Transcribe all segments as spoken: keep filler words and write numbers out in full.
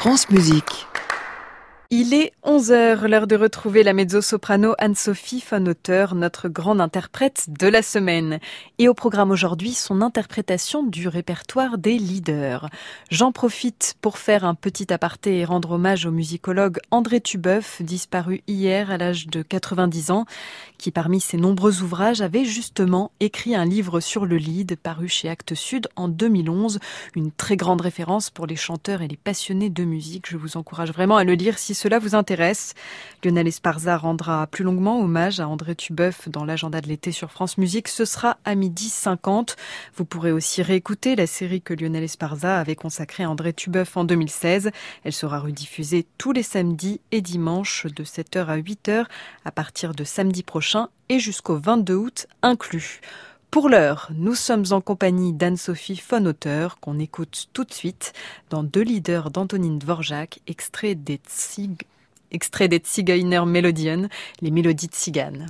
France Musique. Il est onze heures, l'heure de retrouver la mezzo-soprano Anne-Sophie von Otter, notre grande interprète de la semaine. Et au programme aujourd'hui, son interprétation du répertoire des leaders. J'en profite pour faire un petit aparté et rendre hommage au musicologue André Tubeuf, disparu hier à l'âge de quatre-vingt-dix ans, qui parmi ses nombreux ouvrages avait justement écrit un livre sur le lead, paru chez Actes Sud en deux mille onze. Une très grande référence pour les chanteurs et les passionnés de musique. Je vous encourage vraiment à le lire si cela vous intéresse. Lionel Esparza rendra plus longuement hommage à André Tubeuf dans l'agenda de l'été sur France Musique. Ce sera à midi cinquante. Vous pourrez aussi réécouter la série que Lionel Esparza avait consacrée à André Tubeuf en deux mille seize. Elle sera rediffusée tous les samedis et dimanches de sept heures à huit heures à partir de samedi prochain et jusqu'au vingt-deux août inclus. Pour l'heure, nous sommes en compagnie d'Anne-Sophie von Otter, qu'on écoute tout de suite dans Deux leaders d'Antonin Dvorak, extrait des, Zig... extrait des Zigeuner Melodien, les mélodies de Tziganes.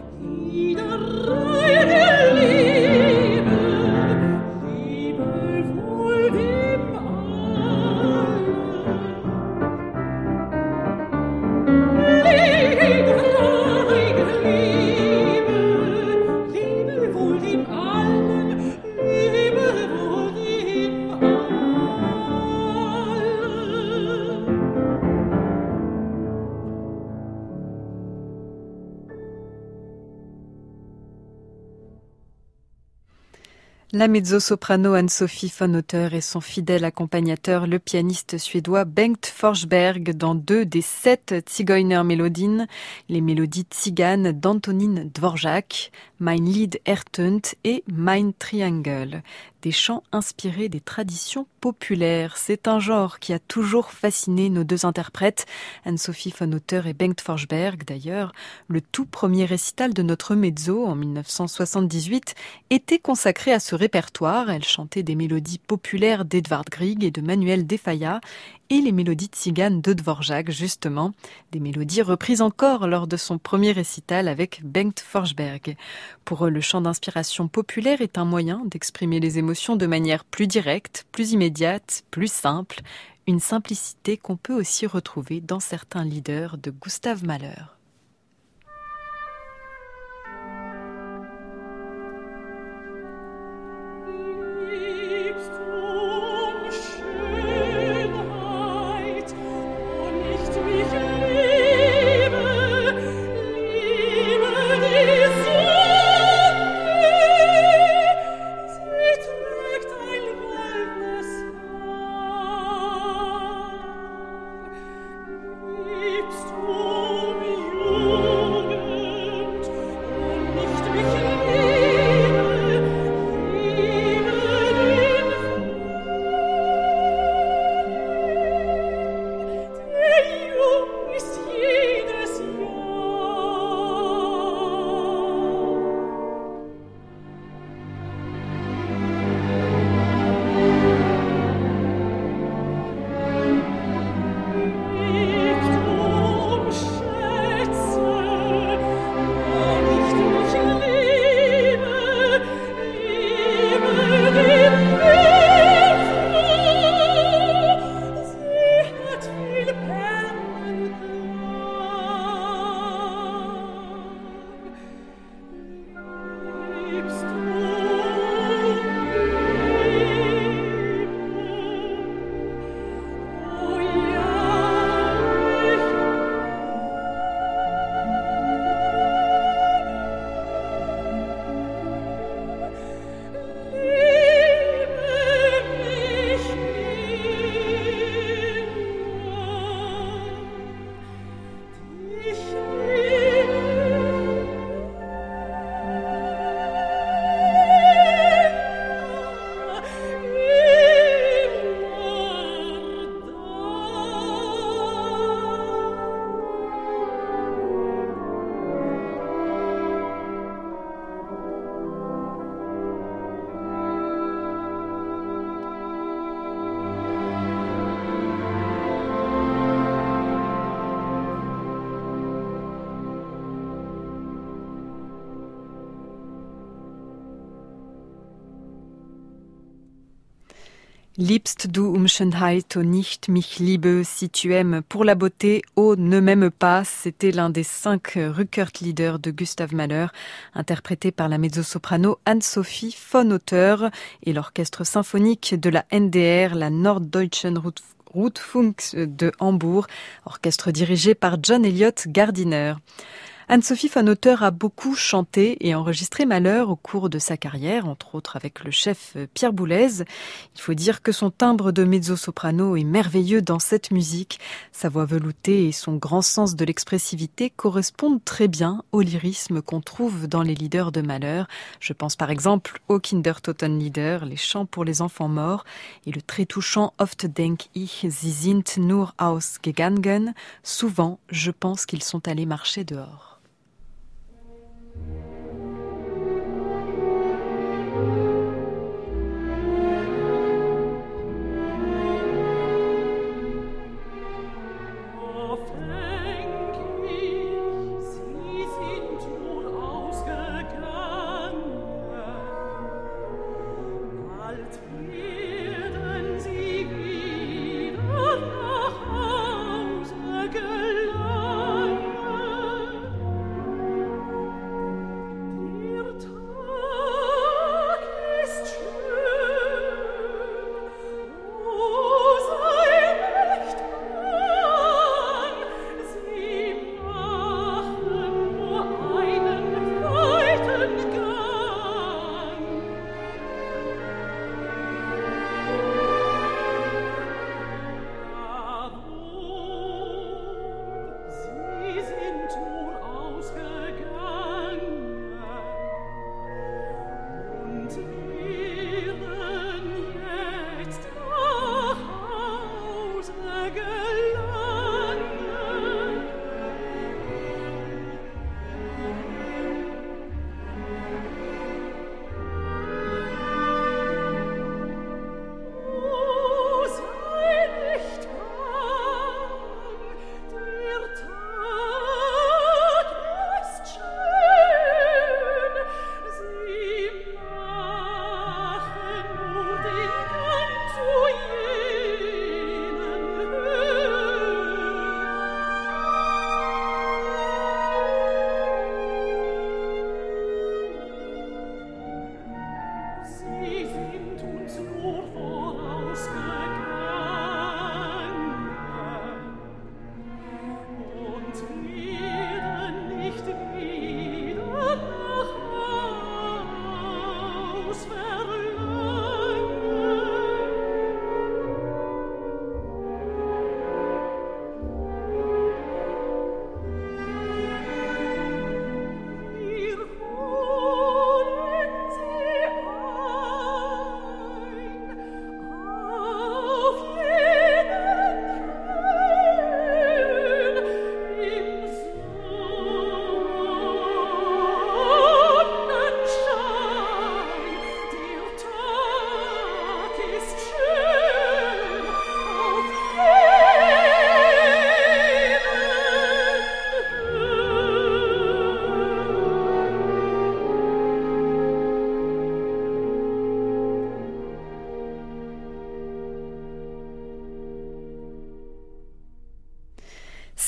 Liebe, Liebe La mezzo-soprano Anne-Sophie von Otter et son fidèle accompagnateur, le pianiste suédois Bengt Forsberg, dans deux des sept Zigeuner-Melodien, les mélodies tziganes d'Antonín Dvořák, Mein Lied ertönt et Mein Triangel, des chants inspirés des traditions populaires. C'est un genre qui a toujours fasciné nos deux interprètes, Anne-Sophie von Otter et Bengt Forsberg. D'ailleurs, le tout premier récital de notre mezzo en mille neuf cent soixante-dix-huit était consacré à ce répertoire. Elle chantait des mélodies populaires d'Edvard Grieg et de Manuel de Falla et les mélodies tziganes de Dvořák, justement, des mélodies reprises encore lors de son premier récital avec Bengt Forsberg. Pour eux, le chant d'inspiration populaire est un moyen d'exprimer les émotions de manière plus directe, plus immédiate, plus simple, une simplicité qu'on peut aussi retrouver dans certains lieder de Gustav Mahler. Liebst du um Schönheit, oh nicht mich liebe, si tu aimes pour la beauté, oh ne m'aime pas. C'était l'un des cinq Rückert-Lieder de Gustav Mahler, interprété par la mezzo-soprano Anne-Sophie von Otter et l'orchestre symphonique de la N D R, la Norddeutschen Rundfunk de Hambourg, orchestre dirigé par John Elliott Gardiner. Anne-Sophie von Otter a beaucoup chanté et enregistré Mahler au cours de sa carrière, entre autres avec le chef Pierre Boulez. Il faut dire que son timbre de mezzo-soprano est merveilleux dans cette musique. Sa voix veloutée et son grand sens de l'expressivité correspondent très bien au lyrisme qu'on trouve dans les lieders de Mahler. Je pense par exemple aux Kindertotenlieder, les chants pour les enfants morts, et le très touchant Oft denk ich, sie sind nur ausgegangen. Souvent, je pense qu'ils sont allés marcher dehors. Nach Hause gelangen.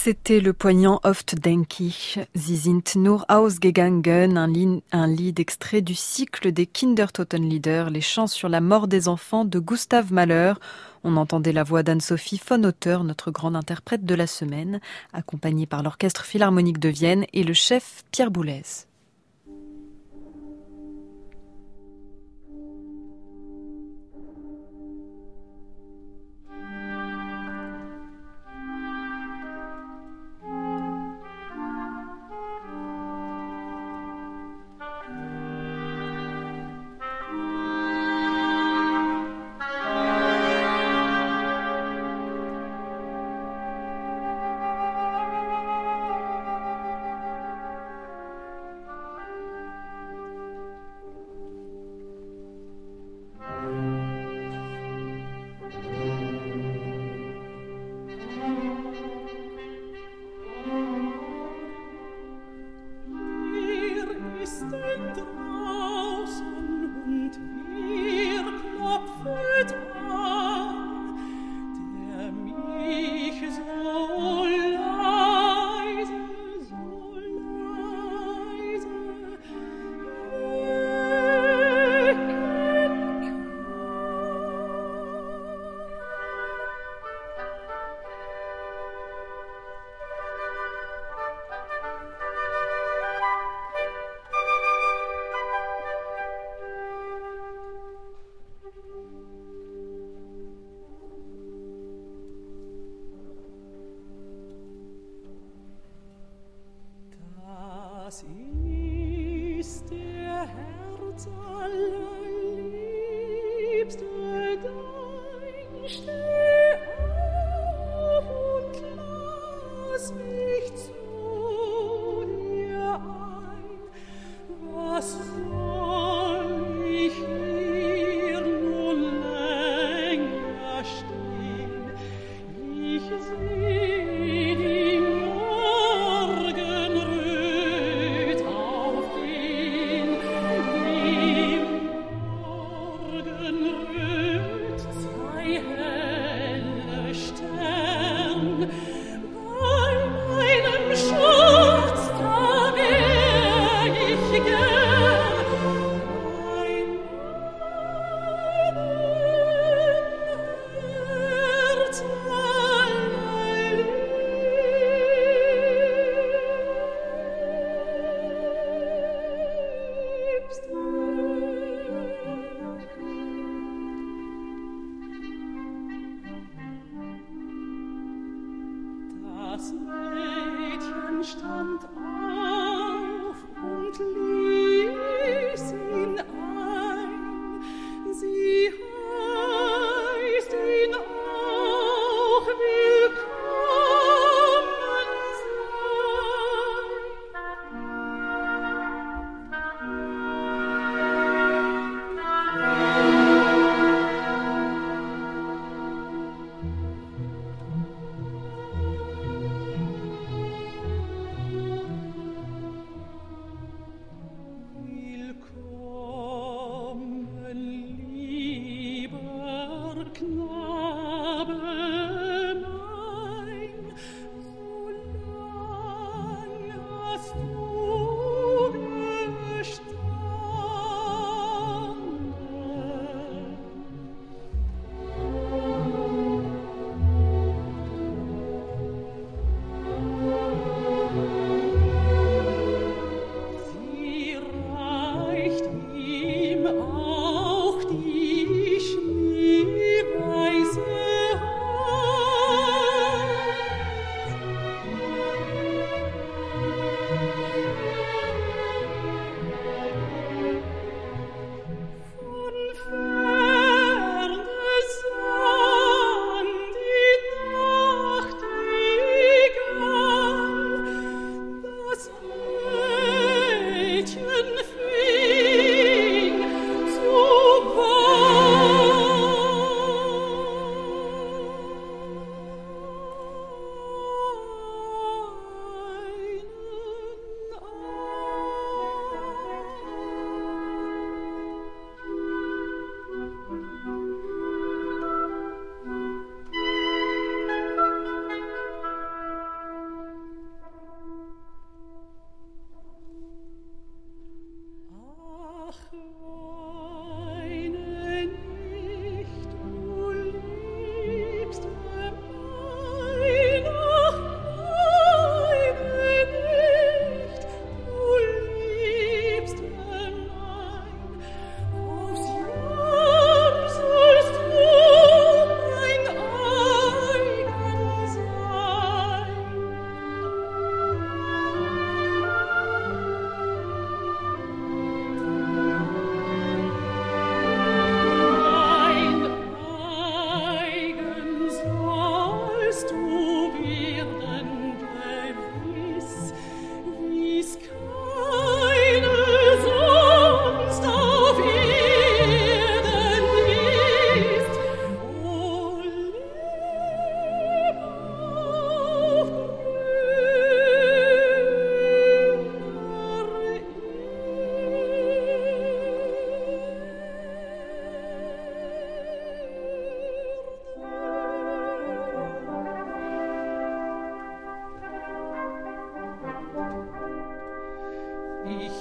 C'était le poignant Oft denk ich, Sie sind nur ausgegangen, un, lit, un lied extrait du cycle des Kindertotenlieder, les chants sur la mort des enfants de Gustav Mahler. On entendait la voix d'Anne-Sophie von Otter, notre grande interprète de la semaine, accompagnée par l'Orchestre Philharmonique de Vienne et le chef Pierre Boulez.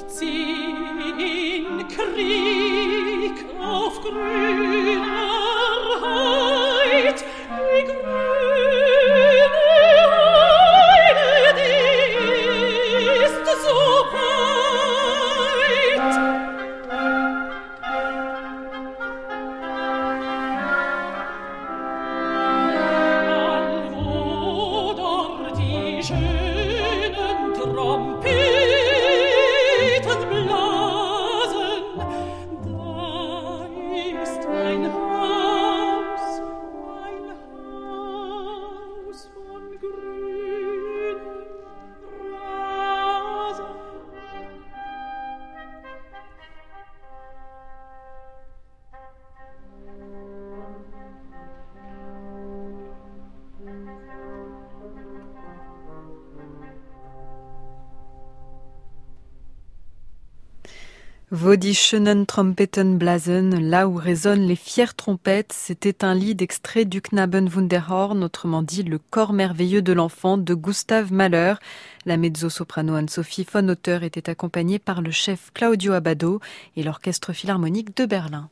Wo die schönen Trompeten blasen, là où résonnent les fières trompettes, c'était un lit d'extrait du Knabenwunderhorn, autrement dit le corps merveilleux de l'enfant de Gustav Mahler. La mezzo-soprano Anne-Sophie von Otter était accompagnée par le chef Claudio Abbado et l'orchestre philharmonique de Berlin.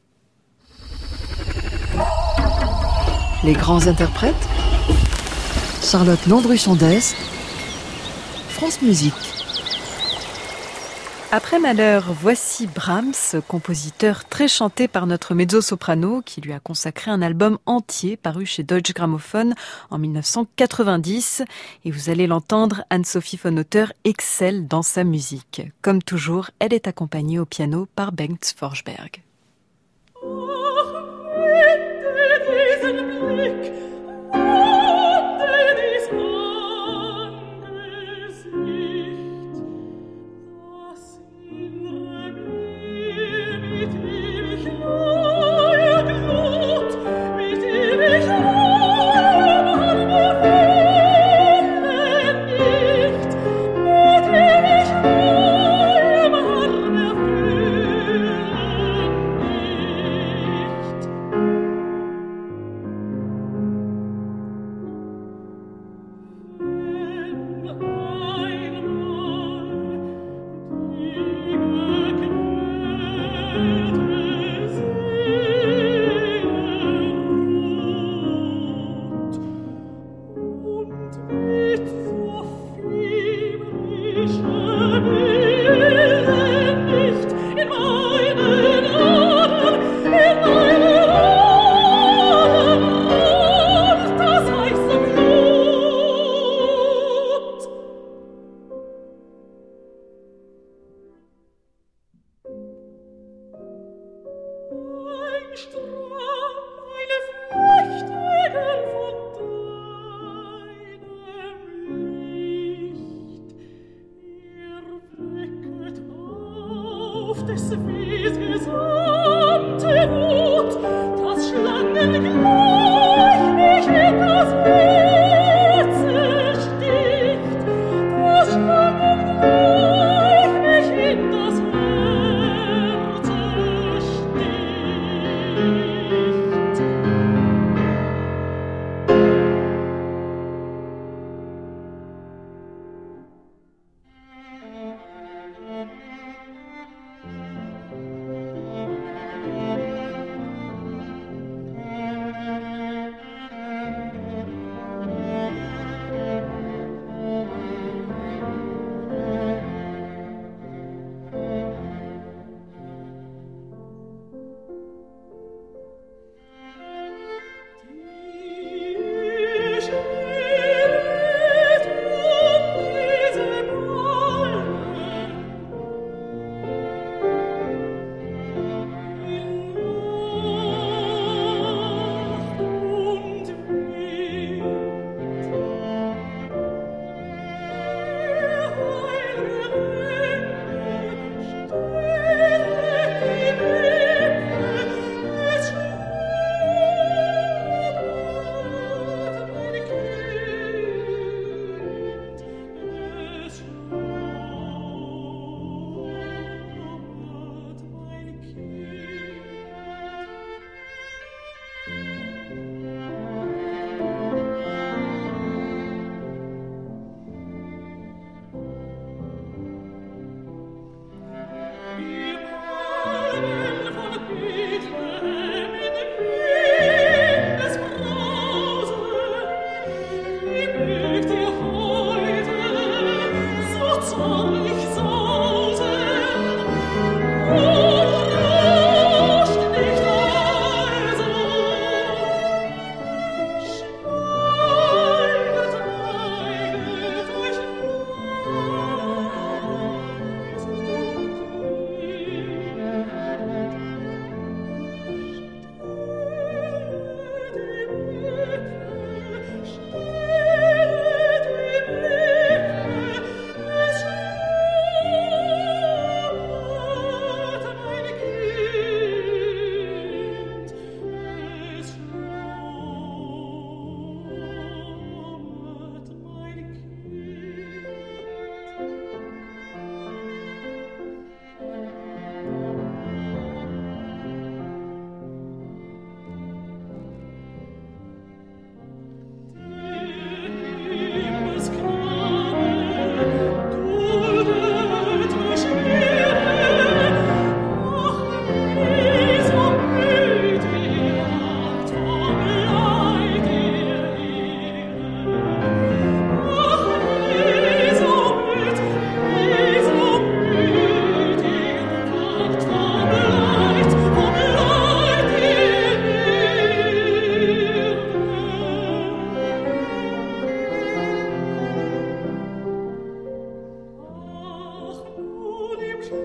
Les grands interprètes, Charlotte Landru-Chandès, France Musique. Après Mahler, voici Brahms, compositeur très chanté par notre mezzo-soprano qui lui a consacré un album entier paru chez Deutsche Grammophon en dix-neuf cent quatre-vingt-dix. Et vous allez l'entendre, Anne-Sophie von Otter excelle dans sa musique. Comme toujours, elle est accompagnée au piano par Bengt Forsberg.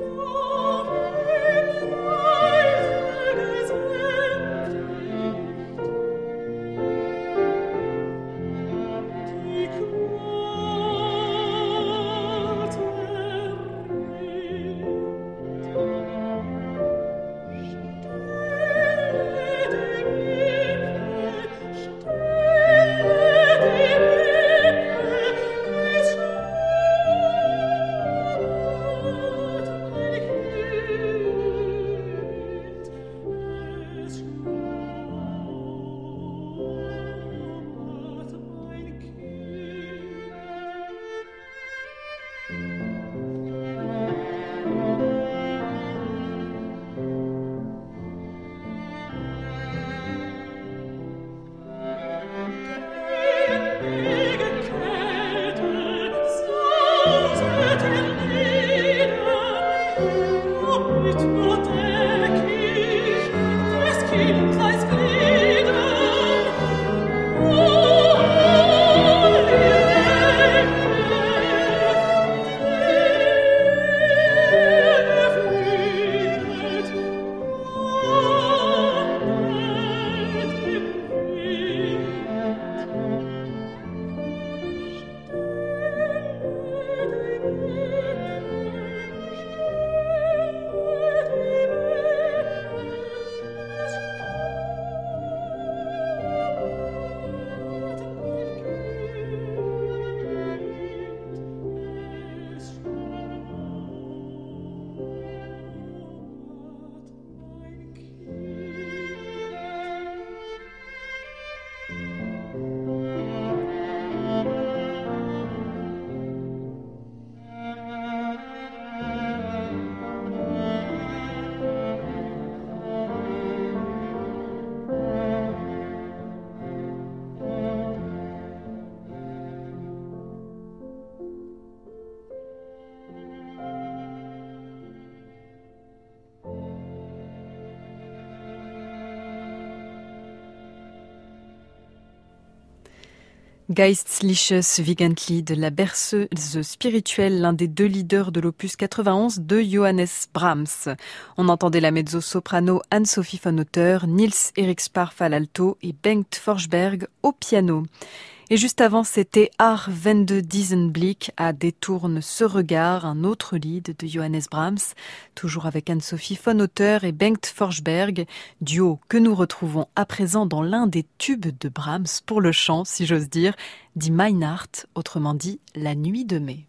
Geistliches Wiegendlied, la berceuse spirituelle, l'un des deux leaders de l'opus quatre-vingt-onze de Johannes Brahms. On entendait la mezzo-soprano Anne-Sophie von Otter, Niels Erik Sparf à l'alto et Bengt Forsberg au piano. Et juste avant, c'était Ach Wende diesen Blick à Détourne ce regard, un autre lead de Johannes Brahms, toujours avec Anne-Sophie von Otter et Bengt Forsberg, duo que nous retrouvons à présent dans l'un des tubes de Brahms pour le chant, si j'ose dire, Die Weihnacht, autrement dit la nuit de mai.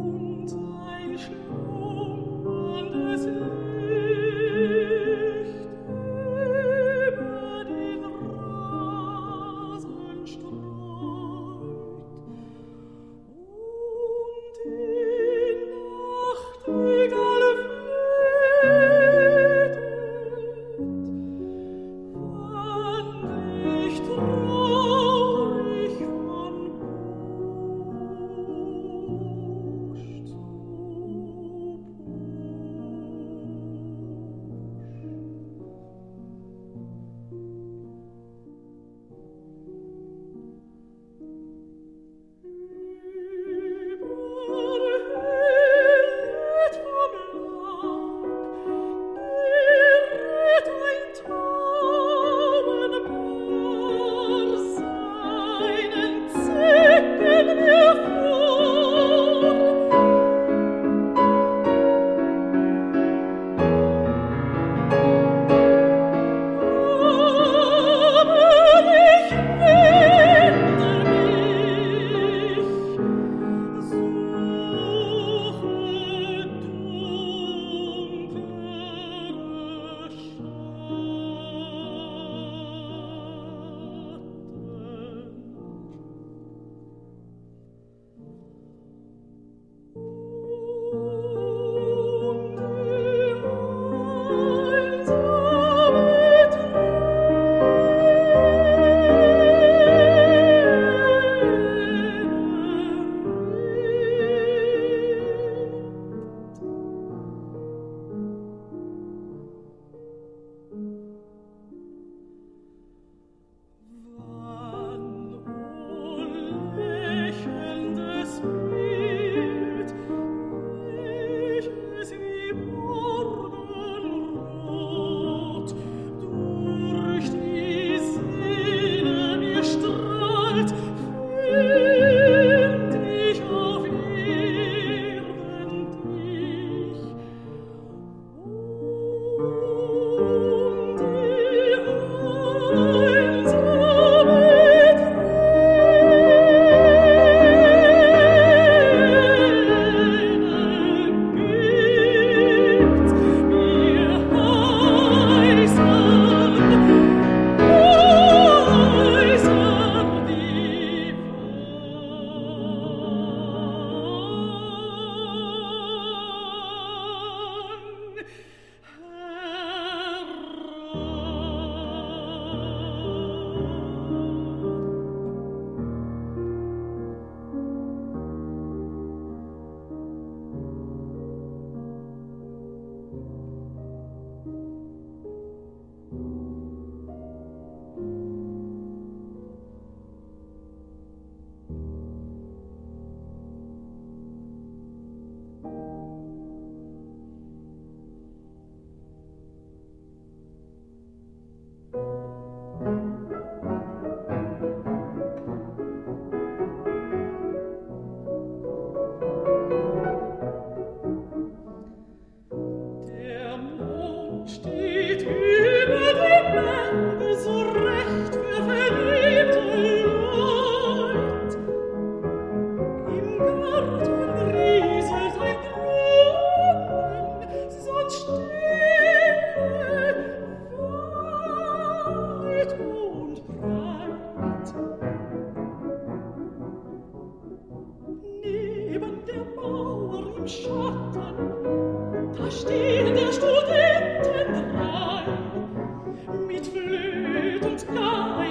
Licht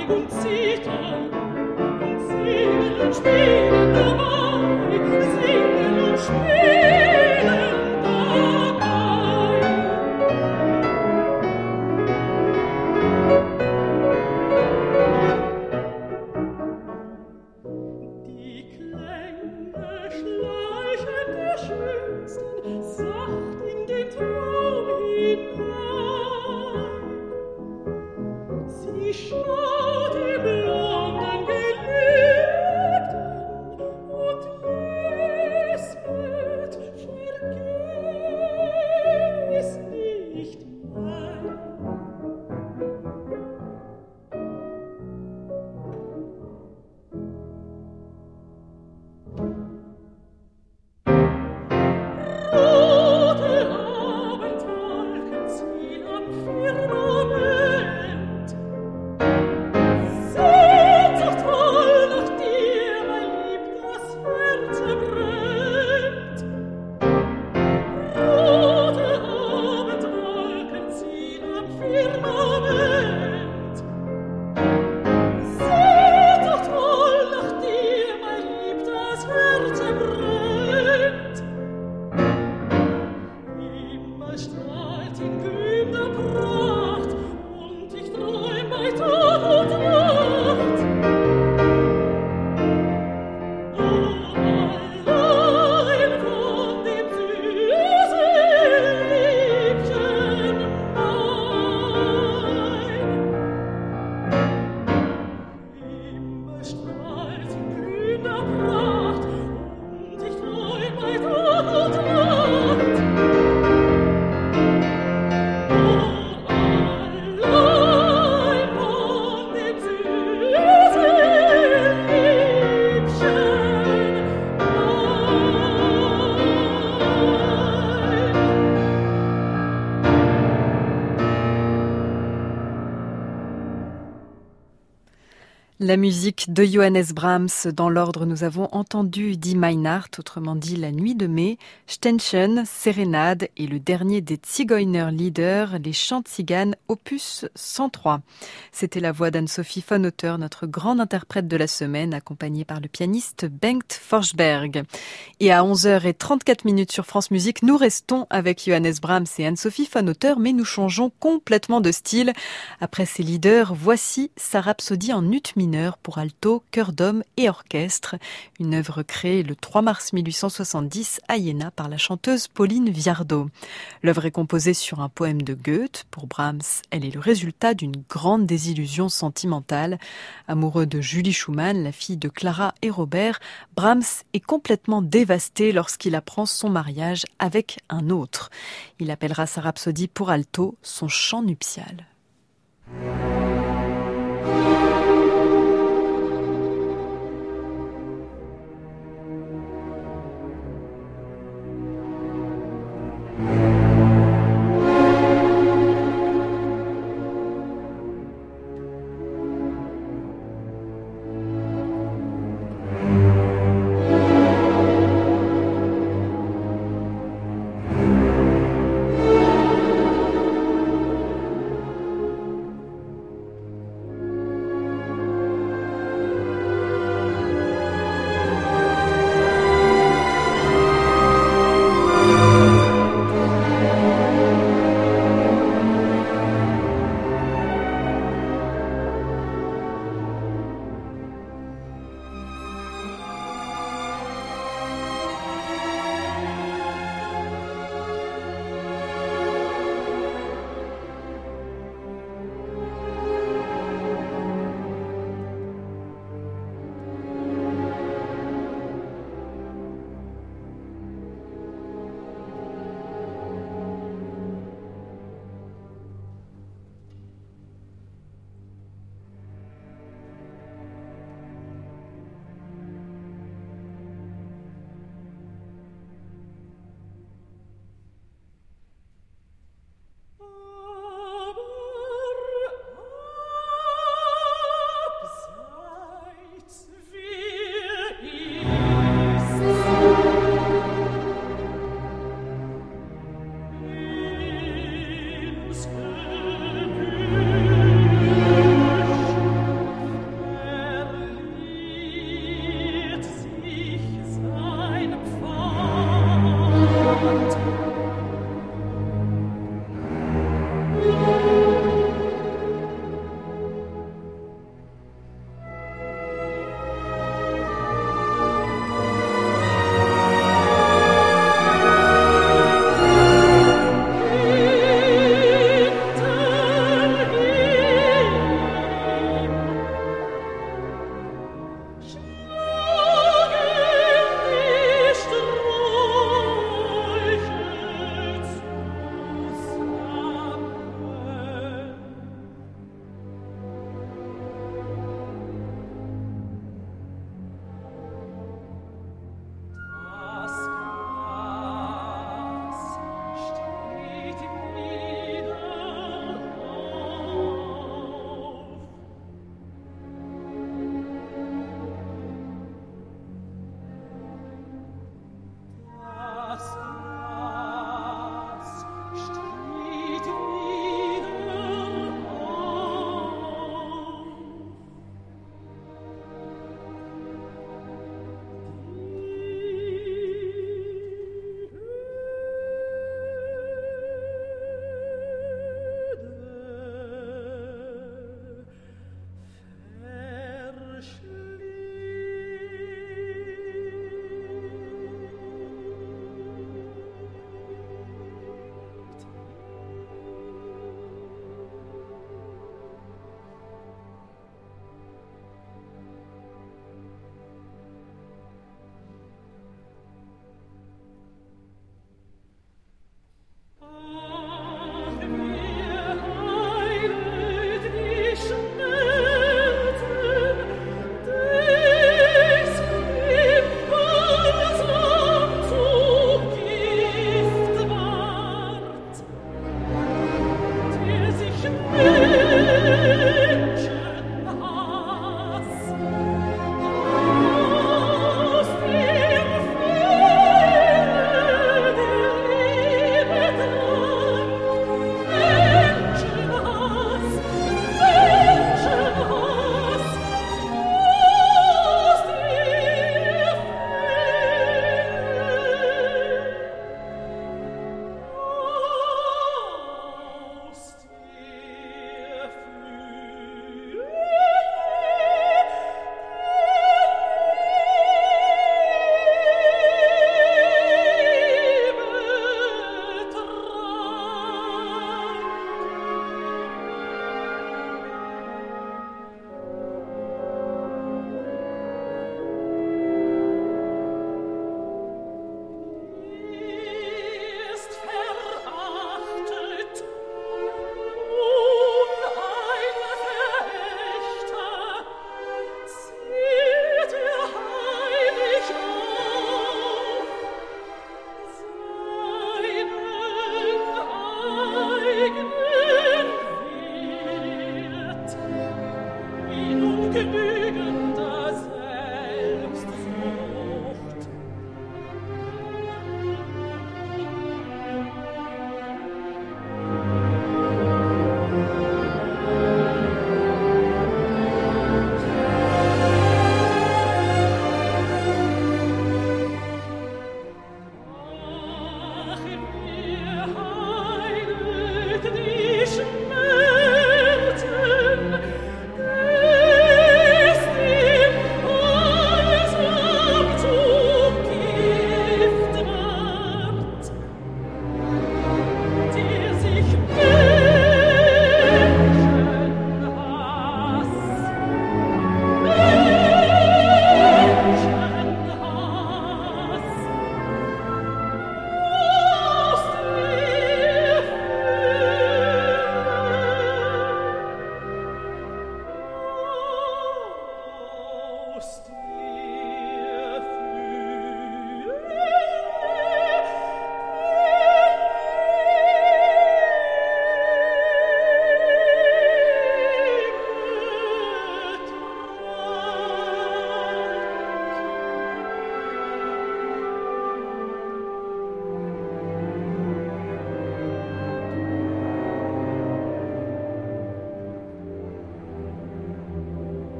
La musique de Johannes Brahms. Dans l'ordre, nous avons entendu Die Meinart, autrement dit La Nuit de mai, Ständchen, Sérénade et le dernier des Zigeunerlieder, les chants tziganes, opus cent trois. C'était la voix d'Anne-Sophie von Otter, notre grande interprète de la semaine, accompagnée par le pianiste Bengt Forsberg. Et à onze heures trente-quatre minutes sur France Musique, nous restons avec Johannes Brahms et Anne-Sophie von Otter, mais nous changeons complètement de style. Après ces leaders, voici sa rhapsodie en ut mineur pour alto, chœur d'homme et orchestre, une œuvre créée le trois mars mille huit cent soixante-dix à Iéna par la chanteuse Pauline Viardot. L'œuvre est composée sur un poème de Goethe. Pour Brahms, elle est le résultat d'une grande désillusion sentimentale. Amoureux de Julie Schumann, la fille de Clara et Robert, Brahms est complètement dévasté lorsqu'il apprend son mariage avec un autre. Il appellera sa rhapsodie pour alto son chant nuptial.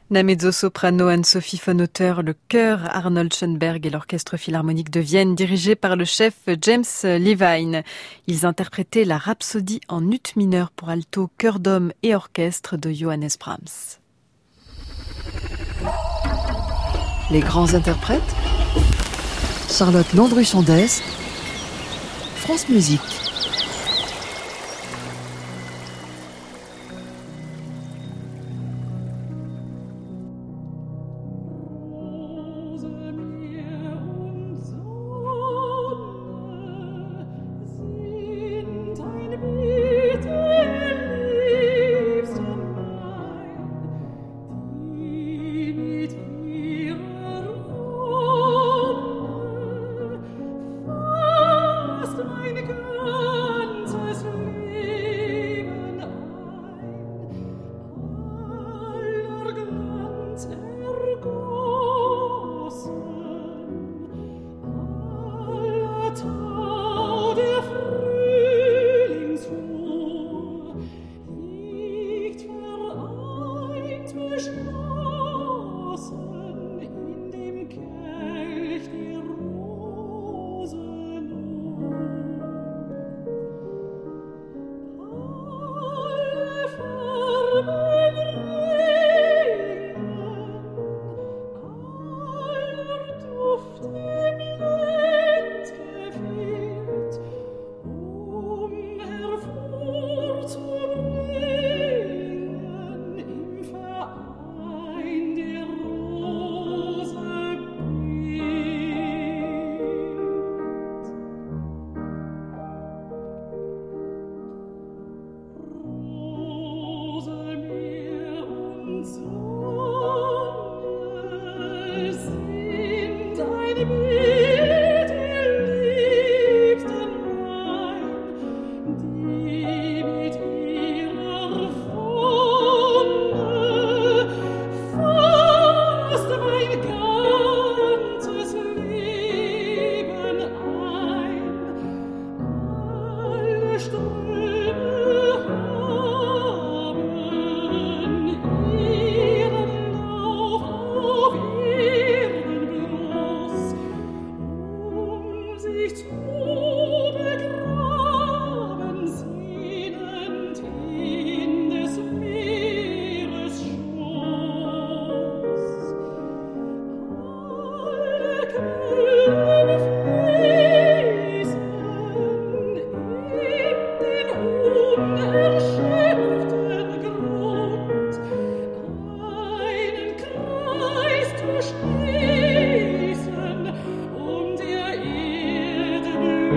La mezzo-soprano Anne-Sophie von Otter, le chœur Arnold Schoenberg et l'orchestre philharmonique de Vienne dirigé par le chef James Levine. Ils interprétaient la Rhapsodie en ut mineur pour alto, chœur d'homme et orchestre de Johannes Brahms. Les grands interprètes, Charlotte Landru-Sondès, France Musique. Und der Erde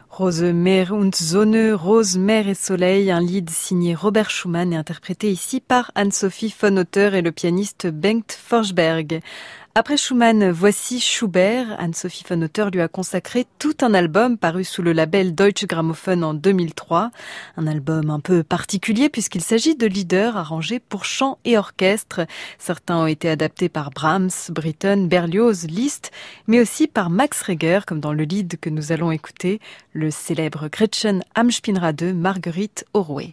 Rose, Meer und Sonne, Rose, Mer et Soleil, un lied signé Robert Schumann et interprété ici par Anne-Sophie von Otter et le pianiste Bengt Forsberg. Après Schumann, voici Schubert. Anne-Sophie von Otter lui a consacré tout un album paru sous le label Deutsche Grammophon en deux mille trois. Un album un peu particulier puisqu'il s'agit de lieder arrangés pour chant et orchestre. Certains ont été adaptés par Brahms, Britten, Berlioz, Liszt, mais aussi par Max Reger, comme dans le lied que nous allons écouter, le célèbre Gretchen am Spinnrade, Marguerite Aurway.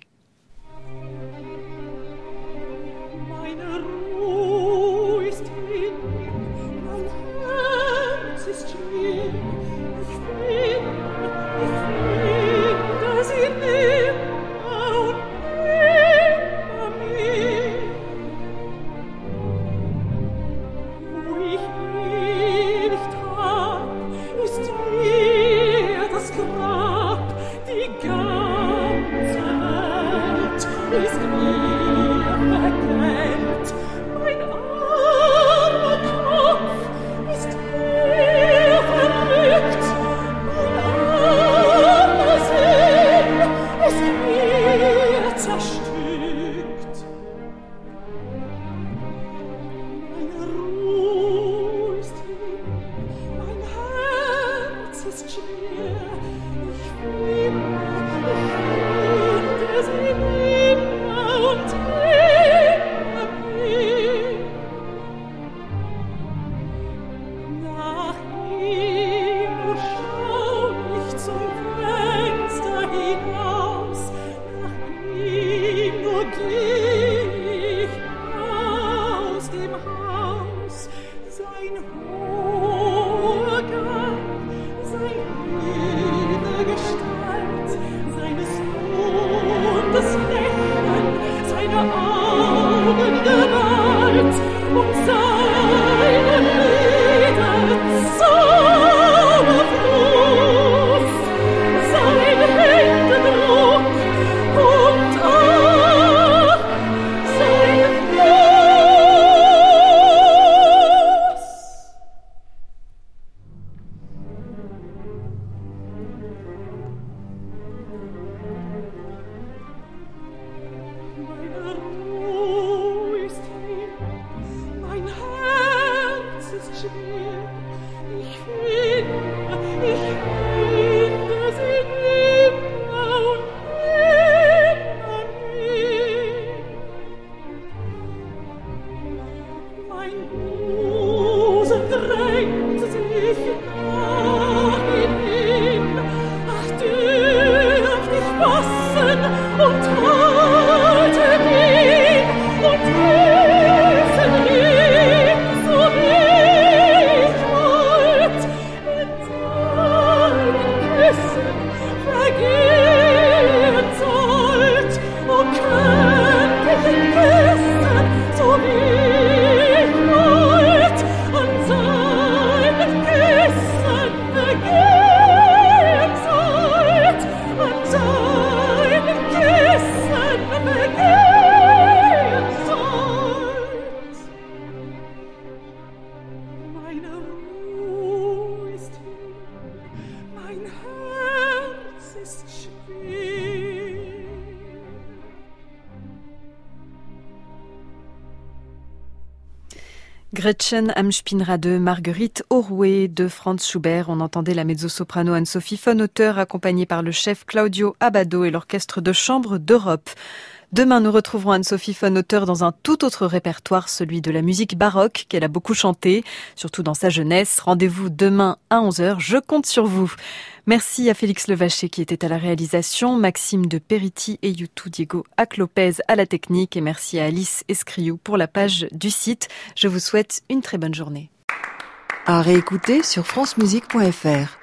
Gretchen am Spinnrade, Marguerite Aurway de Franz Schubert. On entendait la mezzo-soprano Anne-Sophie von Otter accompagnée par le chef Claudio Abbado et l'orchestre de chambre d'Europe. Demain, nous retrouverons Anne-Sophie von Otter dans un tout autre répertoire, celui de la musique baroque qu'elle a beaucoup chanté, surtout dans sa jeunesse. Rendez-vous demain à onze heures, je compte sur vous. Merci à Félix Levaché qui était à la réalisation, Maxime de Periti et Youtou Diego Ac-Lopez à la technique et merci à Alice Escriou pour la page du site. Je vous souhaite une très bonne journée. À réécouter sur francemusique point f r.